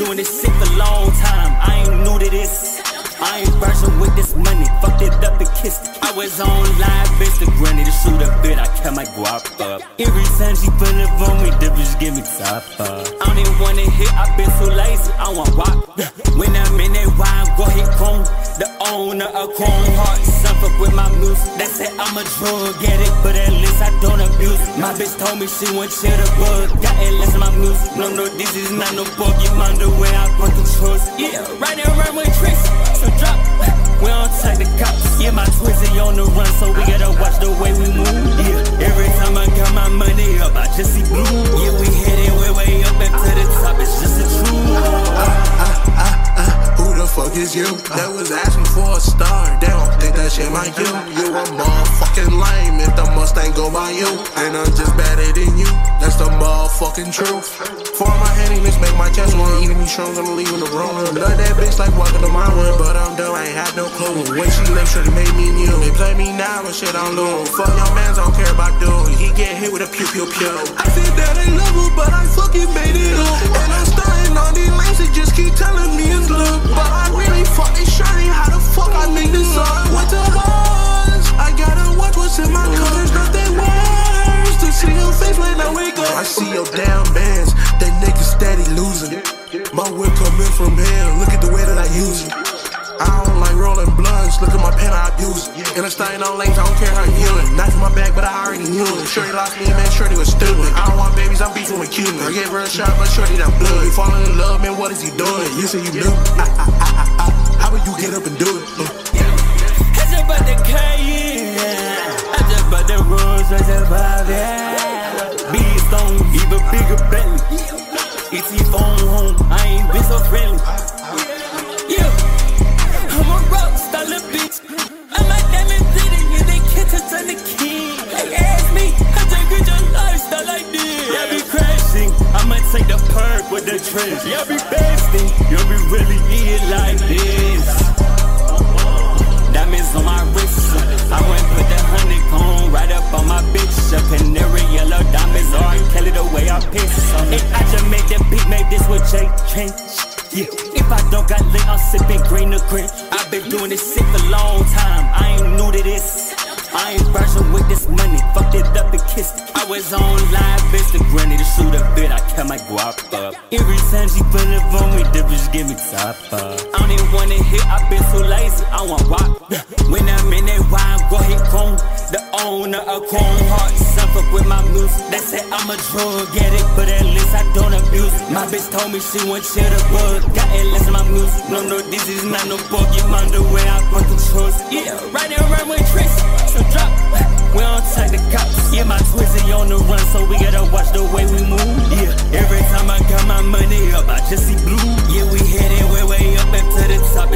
doing this shit for a long time. I ain't new to this. I ain't virgin with this money. Fucked it up and kissed it. I was on live Instagram to shoot a bit. I kept my guap up. Every time she pull up on me, the bitch give me top up. I don't even wanna hit. I been so lazy. I want walk. When I'm in that wine, go hit Chrome. The owner of Chrome Heart. Suffer with my music. They say I'm a drug addict, but at least I don't abuse it. My bitch told me she want shit a bug. Got at least my music. No, this is not no Pokemon. The way I put the trust. Yeah, right and run with Tracy. So drop, we don't take the cops. Yeah, my Twizzy on the run, so we gotta watch the way we move. Yeah, every time I got my money up, I just see blue. Yeah, we heading way up and to the top. It's just the truth. Who the fuck is you? That was asking for a star. They don't think that shit like you. You a motherfucking lame if the Mustang go by you. And I'm just better than you. That's the motherfucking truth. For my headiness, make my chest warm. Eating these shrooms, I'm leaving the room. Love that bitch like walking to my room, but I'm done, I ain't had no clue. When she left, sure they made me new. They play me now and shit on loom. Fuck your mans, I don't care about dude. He get hit with a pew pew pew. I said that ain't love her, but I fucking made it up. And I'm starting on these lanes that just keep telling me it's love. But I really fucking shiny. How the fuck I make this up? Went to Mars. I gotta watch what's in my colors, nothing worse. To see your face when I wake up. I see your damn bands. That nigga steady losing. My whip coming from hell. Look at the way that I use it. I don't like rolling blunts. Look at my pen, I abuse it. And I'm staying on lanes, I don't care how you healing. Knife in my back, but I already knew it. Shorty lost me, man, Shorty was stupid. I don't want babies, I'm beefing with Cuban. I get real sharp, but Shorty that blood. You falling in love, man, what is he doing? You say you knew. How about you get up and do it? I just bought the car, yeah. I just bought the Rolls Royce, I vibe, yeah. Beast on, even bigger belly. ET phone home, I ain't been so friendly. Yeah, I'm a rock star, little bitch. I'm a diamond city, yeah, they catch us on the king. They ask me, I just get your lifestyle like this. Yeah, be crashing, I'ma take the perk with the trench. Yeah, be fasting, you'll be really eat like this. Diamonds on my wrist, I went put the honeycomb right up on my bitch. A canary yellow diamonds, or Kelly the way I piss. If I just made that beat, maybe this would change. Yeah, if I don't got lit, I'm sipping green to green. I've been doing this shit for a long time. I ain't new to this. I ain't virgin with this money. Fucked it up and kissed it. I was on live Instagram to shoot a bit. I kept my guap up. Every time she pull up on me, the bitch give me top up. I don't even wanna hit. I been so lazy. I want walk. When I'm in that wine, go hit Chrome. The owner of Chrome Heart. Suffer with my music. They say I'm a drug addict, but at least I don't abuse it. My bitch told me she want shit a bug. Got at least my music. No, this is not no Pokemon. The way I put the trust. Yeah, right and run with Tracy. So drop, we don't take the cops. Yeah, my Twizzy on the run, so we gotta watch the way we move. Yeah, every time I got my money up, I just see blue. Yeah, we heading way up and to the top.